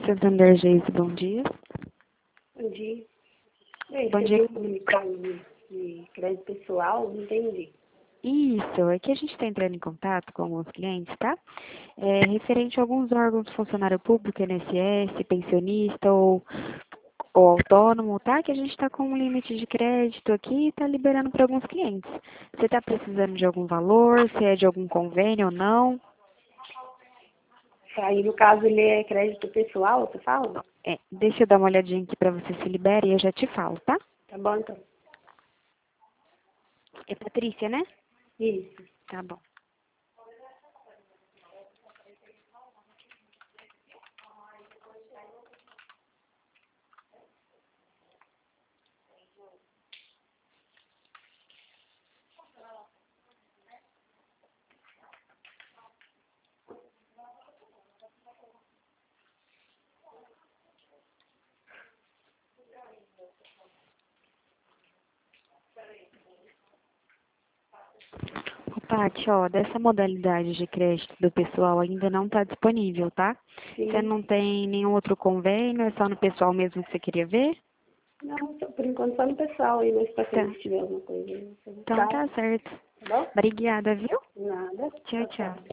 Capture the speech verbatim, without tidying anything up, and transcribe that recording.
Santander Geise, bom dia. Bom dia. Eu Bom recebi dia. um comunicado de, de crédito pessoal, não entendi. Isso, é que a gente está entrando em contato com alguns clientes, tá? É, referente a alguns órgãos do funcionário público, I N S S, pensionista ou, ou autônomo, tá? Que a gente está com um limite de crédito aqui e está liberando para alguns clientes. Você está precisando de algum valor, se é de algum convênio ou não? Aí, no caso, ele é crédito pessoal, você fala? É, deixa eu dar uma olhadinha aqui para você se libere e eu já te falo, tá? Tá bom, então. É Patrícia, né? Isso. Tá bom. Ô, Paty, ó, dessa modalidade de crédito do pessoal ainda não está disponível, tá? Você Sim. não tem nenhum outro convênio, é só no pessoal mesmo que você queria ver? Não, só- por enquanto só no pessoal aí, mas para Tá. se tiver alguma coisa, eu vou Então buscar, tá certo. tá bom? Obrigada, viu? Nada. Tchau, Tchau, tchau. tchau.